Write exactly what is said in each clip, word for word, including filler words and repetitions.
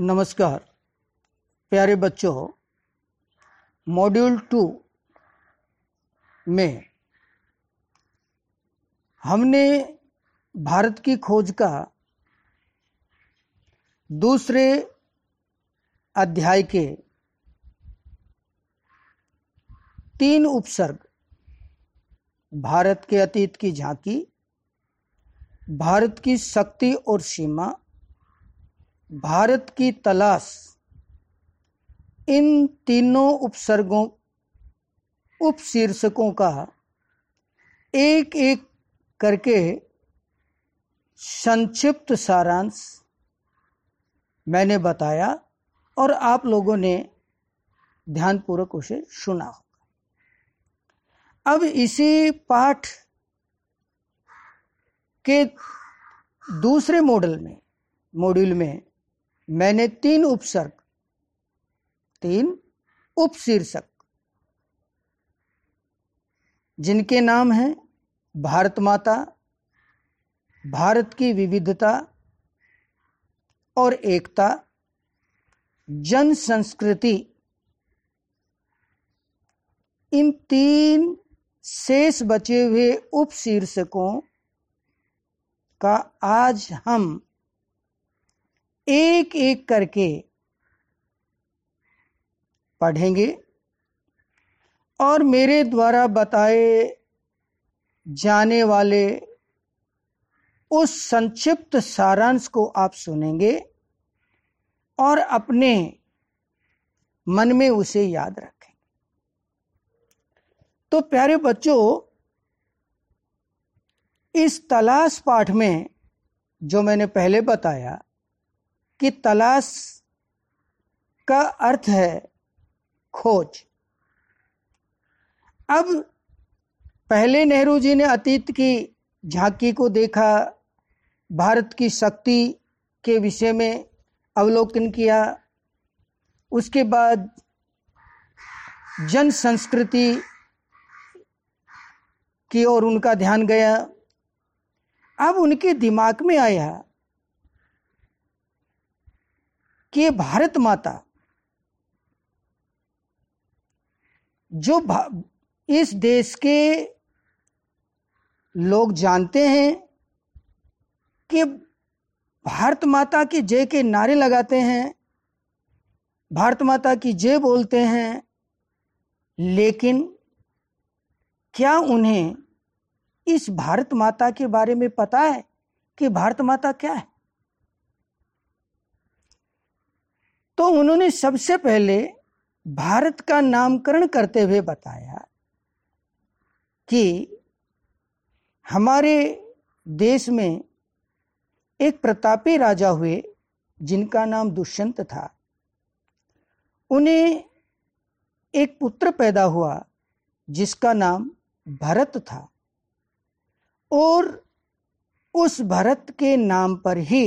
नमस्कार प्यारे बच्चों, मॉड्यूल टू में हमने भारत की खोज का दूसरे अध्याय के तीन उपसर्ग, भारत के अतीत की झांकी, भारत की शक्ति और सीमा, भारत की तलाश, इन तीनों उपसर्गों उपशीर्षकों का एक एक करके संक्षिप्त सारांश मैंने बताया और आप लोगों ने ध्यानपूर्वक उसे सुना होगा। अब इसी पाठ के दूसरे मॉडल में मॉड्यूल में मैंने तीन उपसर्ग, तीन उपशीर्षक जिनके नाम हैं भारत माता, भारत की विविधता और एकता, जन संस्कृति, इन तीन शेष बचे हुए उपशीर्षकों का आज हम एक एक करके पढ़ेंगे और मेरे द्वारा बताए जाने वाले उस संक्षिप्त सारांश को आप सुनेंगे और अपने मन में उसे याद रखेंगे। तो प्यारे बच्चों, इस तलाश पाठ में जो मैंने पहले बताया कि तलाश का अर्थ है खोज। अब पहले नेहरू जी ने अतीत की झांकी को देखा, भारत की शक्ति के विषय में अवलोकन किया, उसके बाद जन संस्कृति की ओर उनका ध्यान गया। अब उनके दिमाग में आया कि भारत माता जो इस देश के लोग जानते हैं कि भारत माता की जय के नारे लगाते हैं, भारत माता की जय बोलते हैं, लेकिन क्या उन्हें इस भारत माता के बारे में पता है कि भारत माता क्या है? तो उन्होंने सबसे पहले भारत का नामकरण करते हुए बताया कि हमारे देश में एक प्रतापी राजा हुए जिनका नाम दुष्यंत था। उन्हें एक पुत्र पैदा हुआ जिसका नाम भरत था और उस भरत के नाम पर ही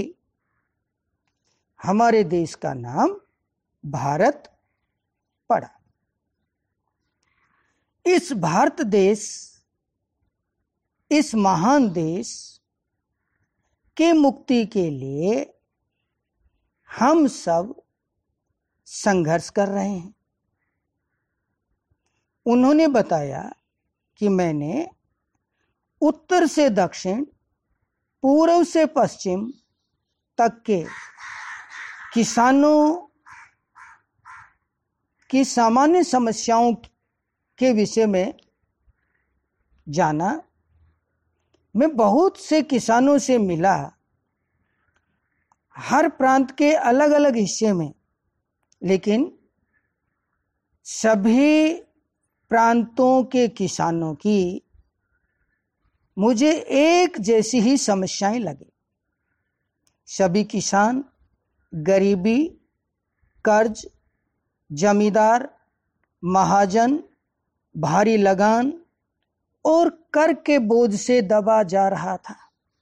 हमारे देश का नाम भारत पड़ा। इस भारत देश, इस महान देश के मुक्ति के लिए हम सब संघर्ष कर रहे हैं। उन्होंने बताया कि मैंने उत्तर से दक्षिण, पूर्व से पश्चिम तक के किसानों की सामान्य समस्याओं के विषय में जाना। मैं बहुत से किसानों से मिला, हर प्रांत के अलग अलग हिस्से में, लेकिन सभी प्रांतों के किसानों की मुझे एक जैसी ही समस्याएं लगी। सभी किसान गरीबी, कर्ज, जमींदार, महाजन, भारी लगान और कर के बोझ से दबा जा रहा था।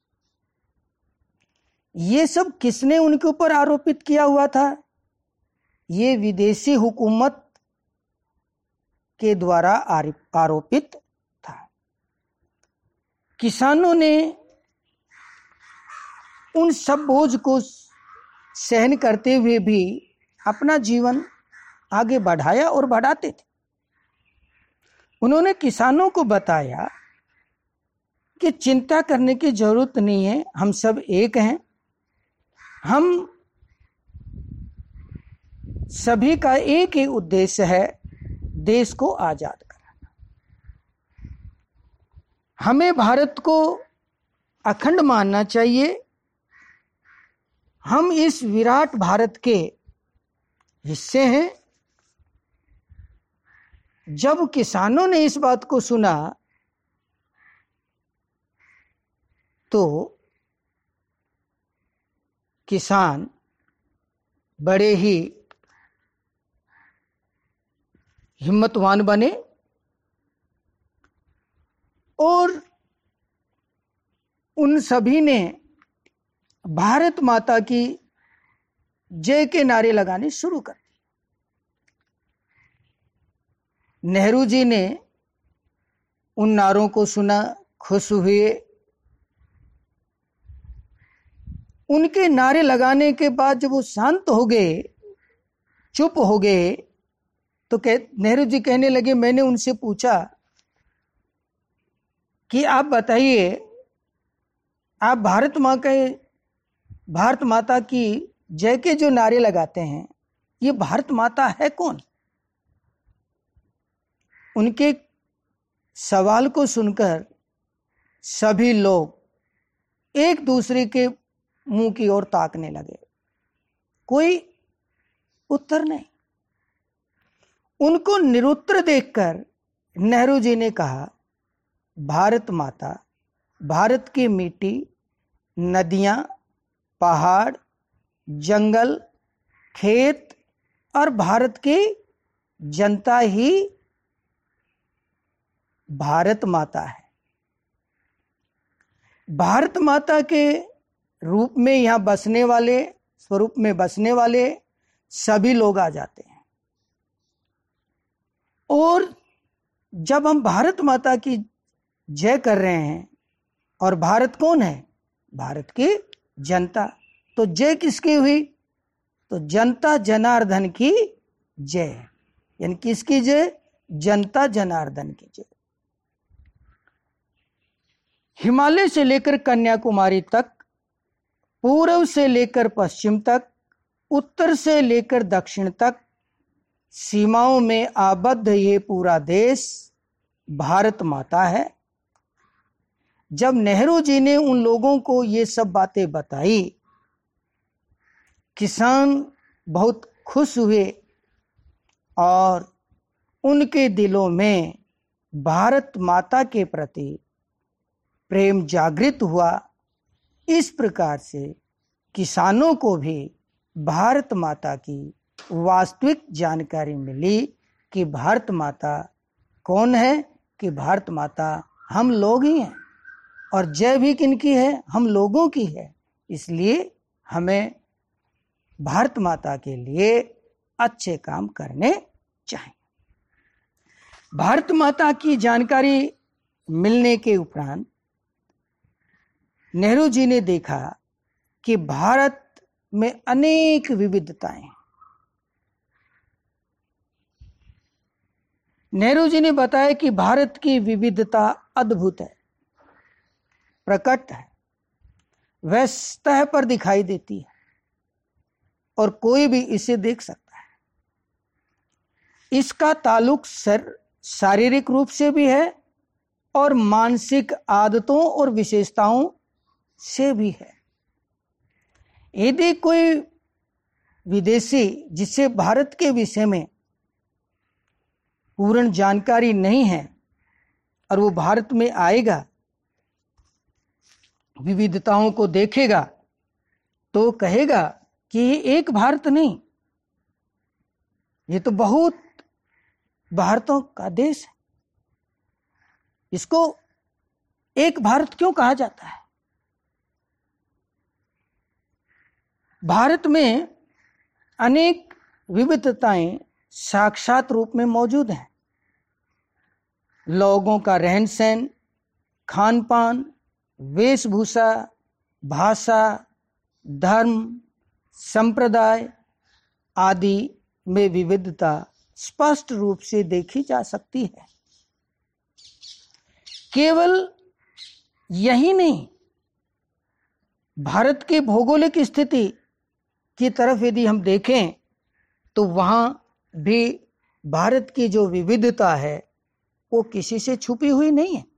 ये सब किसने उनके ऊपर आरोपित किया हुआ था? ये विदेशी हुकूमत के द्वारा आरोपित था। किसानों ने उन सब बोझ को सहन करते हुए भी अपना जीवन आगे बढ़ाया और बढ़ाते थे। उन्होंने किसानों को बताया कि चिंता करने की जरूरत नहीं है, हम सब एक हैं, हम सभी का एक ही उद्देश्य है, देश को आजाद कराना। हमें भारत को अखंड मानना चाहिए, हम इस विराट भारत के हिस्से हैं। जब किसानों ने इस बात को सुना तो किसान बड़े ही हिम्मतवान बने और उन सभी ने भारत माता की जय के नारे लगाने शुरू कर दिए। नेहरू जी ने उन नारों को सुना, खुश हुए। उनके नारे लगाने के बाद जब वो शांत हो गए, चुप हो गए, तो कह नेहरू जी कहने लगे, मैंने उनसे पूछा कि आप बताइए, आप भारत माँ के भारत माता की जय के जो नारे लगाते हैं, ये भारत माता है कौन? उनके सवाल को सुनकर सभी लोग एक दूसरे के मुंह की ओर ताकने लगे, कोई उत्तर नहीं। उनको निरुत्तर देखकर नेहरू जी ने कहा, भारत माता, भारत की मिट्टी, नदियां, पहाड़, जंगल, खेत और भारत की जनता ही भारत माता है। भारत माता के रूप में यहाँ बसने वाले, स्वरूप में बसने वाले सभी लोग आ जाते हैं। और जब हम भारत माता की जय कर रहे हैं, और भारत कौन है? भारत की जनता। तो जय किसकी हुई? तो जनता जनार्दन की जय, यानी किसकी जय? जनता जनार्दन की जय। हिमालय से लेकर कन्याकुमारी तक, पूर्व से लेकर पश्चिम तक, उत्तर से लेकर दक्षिण तक, सीमाओं में आबद्ध ये पूरा देश भारत माता है। जब नेहरू जी ने उन लोगों को ये सब बातें बताई, किसान बहुत खुश हुए और उनके दिलों में भारत माता के प्रति प्रेम जागृत हुआ। इस प्रकार से किसानों को भी भारत माता की वास्तविक जानकारी मिली कि भारत माता कौन है, कि भारत माता हम लोग ही हैं और जय भी किनकी है? हम लोगों की है। इसलिए हमें भारत माता के लिए अच्छे काम करने चाहिए। भारत माता की जानकारी मिलने के उपरांत नेहरू जी ने देखा कि भारत में अनेक विविधताएं हैं। नेहरू जी ने बताया कि भारत की विविधता अद्भुत है, प्रकट है, वह सतह पर दिखाई देती है और कोई भी इसे देख सकता है। इसका ताल्लुक सर शारीरिक रूप से भी है और मानसिक आदतों और विशेषताओं से भी है। यदि कोई विदेशी जिसे भारत के विषय में पूर्ण जानकारी नहीं है और वो भारत में आएगा, विविधताओं को देखेगा, तो कहेगा कि ये एक भारत नहीं, ये तो बहुत भारतों का देश है। इसको एक भारत क्यों कहा जाता है? भारत में अनेक विविधताएं साक्षात रूप में मौजूद हैं। लोगों का रहन सहन, खान पान, वेशभूषा, भाषा, धर्म, संप्रदाय आदि में विविधता स्पष्ट रूप से देखी जा सकती है। केवल यही नहीं, भारत की भौगोलिक स्थिति की तरफ यदि हम देखें तो वहां भी भारत की जो विविधता है वो किसी से छुपी हुई नहीं है।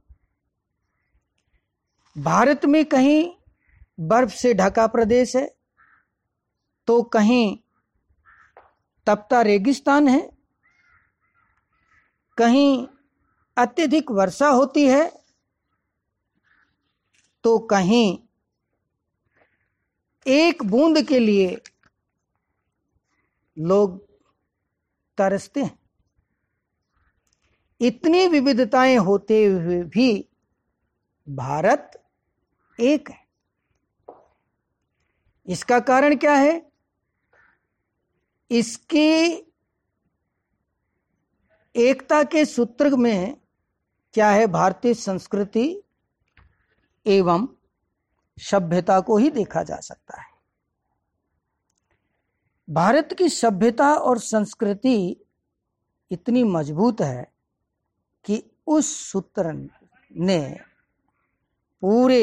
भारत में कहीं बर्फ से ढका प्रदेश है तो कहीं तपता रेगिस्तान है, कहीं अत्यधिक वर्षा होती है तो कहीं एक बूंद के लिए लोग तरसते हैं। इतनी विविधताएं होते हुए भी भारत एक है। इसका कारण क्या है? इसकी एकता के सूत्र में क्या है? भारतीय संस्कृति एवं सभ्यता को ही देखा जा सकता है। भारत की सभ्यता और संस्कृति इतनी मजबूत है कि उस सूत्र ने पूरे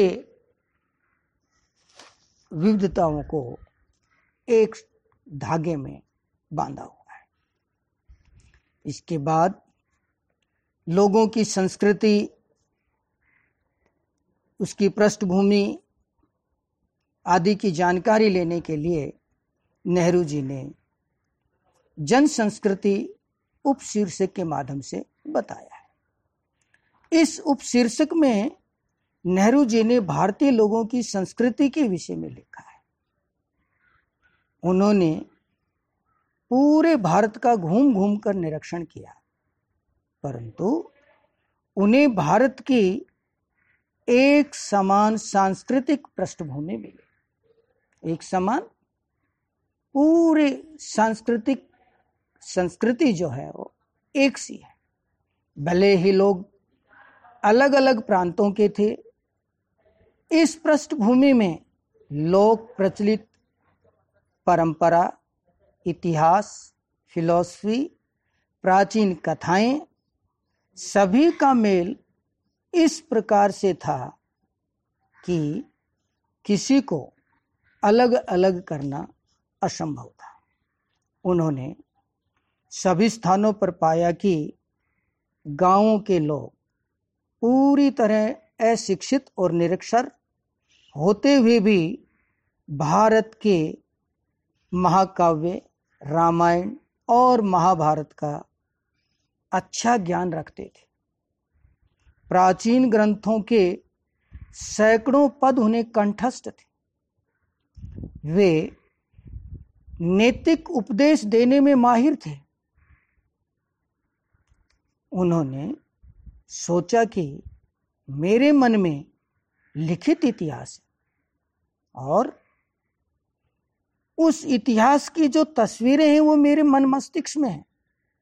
विविधताओं को एक धागे में बांधा हुआ है। इसके बाद लोगों की संस्कृति, उसकी पृष्ठभूमि आदि की जानकारी लेने के लिए नेहरू जी ने जन संस्कृति उपशीर्षक के माध्यम से बताया है। इस उपशीर्षक में नेहरू जी ने भारतीय लोगों की संस्कृति के विषय में लिखा है। उन्होंने पूरे भारत का घूम घूम कर निरीक्षण किया, परंतु उन्हें भारत की एक समान सांस्कृतिक पृष्ठभूमि मिली। एक समान पूरे सांस्कृतिक संस्कृति जो है वो एक सी है। भले ही लोग अलग अलग प्रांतों के थे, इस पृष्ठभूमि में लोक प्रचलित परंपरा, इतिहास, फिलॉसफी, प्राचीन कथाएं, सभी का मेल इस प्रकार से था कि किसी को अलग अलग करना असंभव था। उन्होंने सभी स्थानों पर पाया कि गांवों के लोग पूरी तरह अशिक्षित और निरक्षर होते हुए भी भारत के महाकाव्य रामायण और महाभारत का अच्छा ज्ञान रखते थे। प्राचीन ग्रंथों के सैकड़ों पद उन्हें कंठस्थ थे। वे नैतिक उपदेश देने में माहिर थे। उन्होंने सोचा कि मेरे मन में लिखित इतिहास है और उस इतिहास की जो तस्वीरें हैं वो मेरे मन मस्तिष्क में है।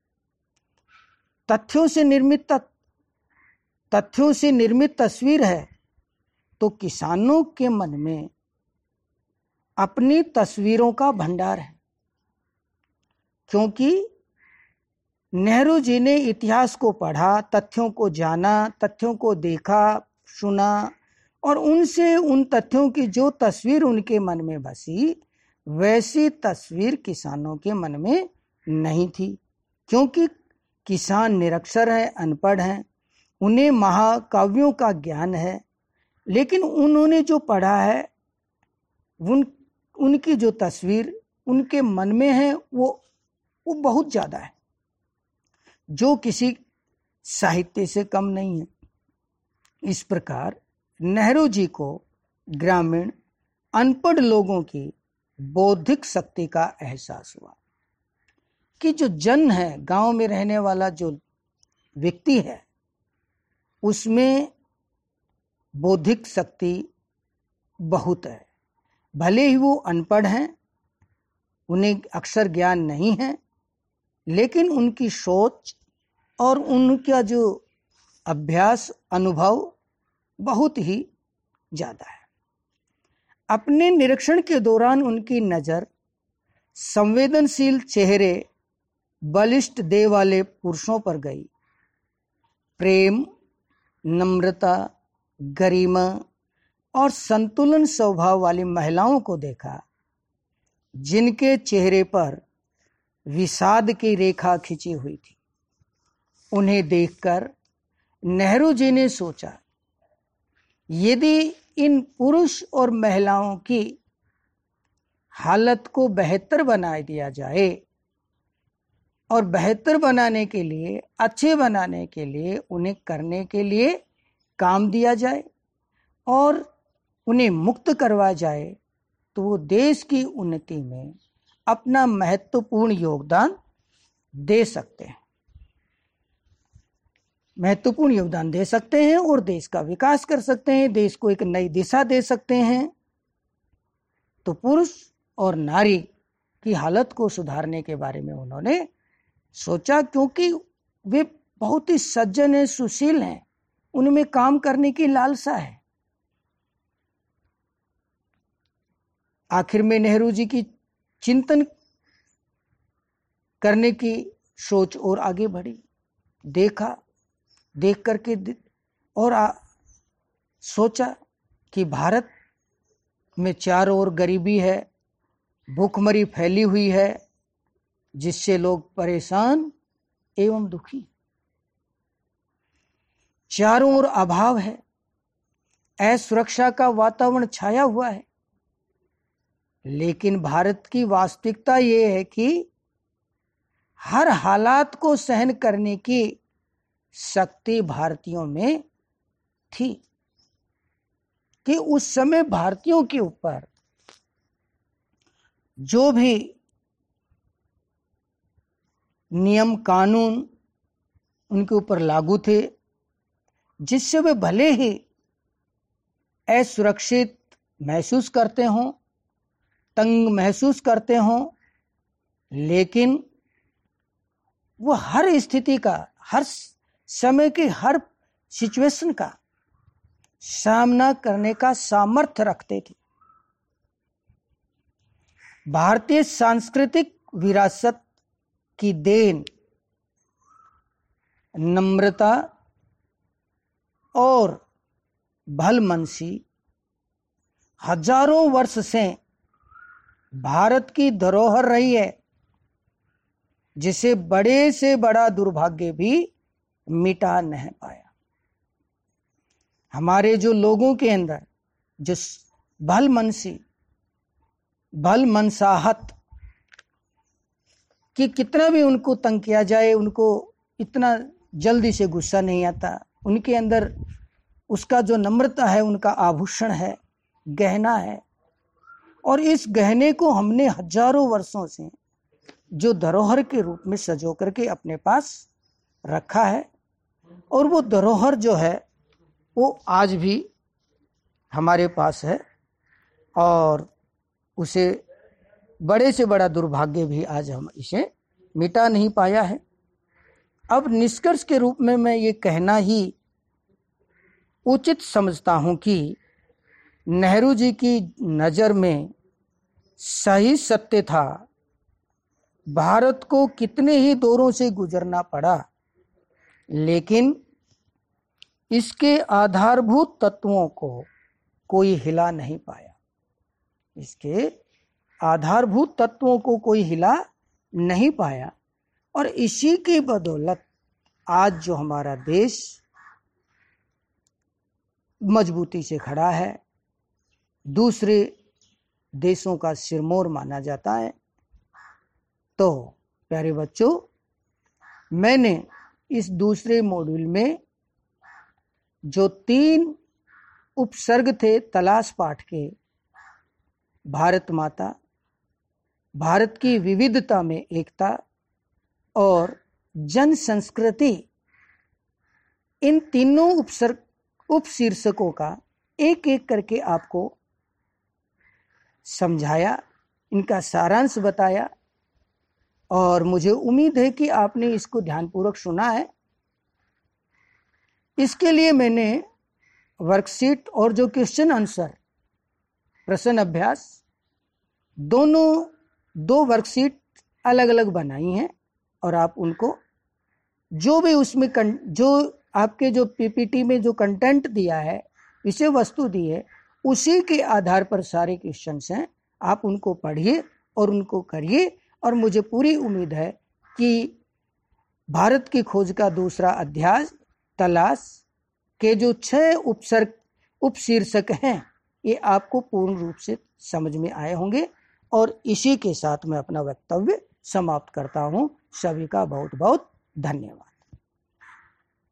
तथ्यों से निर्मित तथ्यों से निर्मित तस्वीर है तो किसानों के मन में अपनी तस्वीरों का भंडार है। क्योंकि नेहरू जी ने इतिहास को पढ़ा, तथ्यों को जाना, तथ्यों को देखा, सुना और उनसे उन तथ्यों की जो तस्वीर उनके मन में बसी, वैसी तस्वीर किसानों के मन में नहीं थी। क्योंकि किसान निरक्षर है, अनपढ़ हैं, उन्हें महाकाव्यों का ज्ञान है, लेकिन उन्होंने जो पढ़ा है उन उनकी जो तस्वीर उनके मन में है वो वो बहुत ज़्यादा है, जो किसी साहित्य से कम नहीं है। इस प्रकार नेहरू जी को ग्रामीण अनपढ़ लोगों की बौद्धिक शक्ति का एहसास हुआ कि जो जन है, गांव में रहने वाला जो व्यक्ति है, उसमें बौद्धिक शक्ति बहुत है। भले ही वो अनपढ़ हैं, उन्हें अक्षर ज्ञान नहीं है, लेकिन उनकी सोच और उनका जो अभ्यास अनुभव बहुत ही ज़्यादा है। अपने निरीक्षण के दौरान उनकी नज़र संवेदनशील चेहरे बलिष्ठ देह वाले पुरुषों पर गई। प्रेम, नम्रता, गरिमा और संतुलन स्वभाव वाली महिलाओं को देखा, जिनके चेहरे पर विषाद की रेखा खिंची हुई थी। उन्हें देखकर नेहरू जी ने सोचा, यदि इन पुरुष और महिलाओं की हालत को बेहतर बना दिया जाए और बेहतर बनाने के लिए, अच्छे बनाने के लिए उन्हें करने के लिए काम दिया जाए और उन्हें मुक्त करवा जाए, तो वो देश की उन्नति में अपना महत्वपूर्ण योगदान दे सकते हैं महत्वपूर्ण योगदान दे सकते हैं और देश का विकास कर सकते हैं, देश को एक नई दिशा दे सकते हैं। तो पुरुष और नारी की हालत को सुधारने के बारे में उन्होंने सोचा, क्योंकि वे बहुत ही सज्जन हैं, सुशील हैं, उनमें काम करने की लालसा है। आखिर में नेहरू जी की चिंतन करने की सोच और आगे बढ़ी। देखा, देख करके और आ, सोचा कि भारत में चारों ओर गरीबी है, भूखमरी फैली हुई है, जिससे लोग परेशान एवं दुखी, चारों ओर अभाव है, असुरक्षा का वातावरण छाया हुआ है। लेकिन भारत की वास्तविकता ये है कि हर हालात को सहन करने की शक्ति भारतीयों में थी, कि उस समय भारतीयों के ऊपर जो भी नियम कानून उनके ऊपर लागू थे, जिससे वे भले ही असुरक्षित महसूस करते हों, तंग महसूस करते हों, लेकिन वो हर स्थिति का, हर समय की, हर सिचुएशन का सामना करने का सामर्थ्य रखते थे। भारतीय सांस्कृतिक विरासत की देन नम्रता और भलमनसी हजारों वर्ष से भारत की धरोहर रही है, जिसे बड़े से बड़ा दुर्भाग्य भी मिटा नहीं पाया। हमारे जो लोगों के अंदर जो भलमनसी, भलमनसाहत कि कितना भी उनको तंग किया जाए, उनको इतना जल्दी से गुस्सा नहीं आता, उनके अंदर उसका जो नम्रता है उनका आभूषण है, गहना है। और इस गहने को हमने हजारों वर्षों से जो धरोहर के रूप में सजो करके अपने पास रखा है, और वो धरोहर जो है वो आज भी हमारे पास है, और उसे बड़े से बड़ा दुर्भाग्य भी आज हम इसे मिटा नहीं पाया है। अब निष्कर्ष के रूप में मैं ये कहना ही उचित समझता हूँ कि नेहरू जी की नज़र में सही सत्य था, भारत को कितने ही दौरों से गुजरना पड़ा, लेकिन इसके आधारभूत तत्वों को कोई हिला नहीं पाया। इसके आधारभूत तत्वों को कोई हिला नहीं पाया, और इसी की बदौलत आज जो हमारा देश मजबूती से खड़ा है, दूसरे देशों का सिरमौर माना जाता है। तो प्यारे बच्चों, मैंने इस दूसरे मॉड्यूल में जो तीन उपसर्ग थे तलाश पाठ के, भारत माता, भारत की विविधता में एकता और जन संस्कृति, इन तीनों उपसर्ग उपशीर्षकों का एक एक करके आपको समझाया, इनका सारांश बताया, और मुझे उम्मीद है कि आपने इसको ध्यानपूर्वक सुना है। इसके लिए मैंने वर्कशीट और जो क्वेश्चन आंसर प्रश्न अभ्यास दोनों दो वर्कशीट अलग अलग बनाई हैं और आप उनको जो भी उसमें कं, जो आपके जो पीपीटी में जो कंटेंट दिया है, विषय वस्तु दी है, उसी के आधार पर सारे क्वेश्चंस हैं। आप उनको पढ़िए और उनको करिए और मुझे पूरी उम्मीद है कि भारत की खोज का दूसरा अध्याय तलाश के जो छह उपसर्ग उपशीर्षक हैं ये आपको पूर्ण रूप से समझ में आए होंगे। और इसी के साथ मैं अपना वक्तव्य समाप्त करता हूं। सभी का बहुत बहुत धन्यवाद।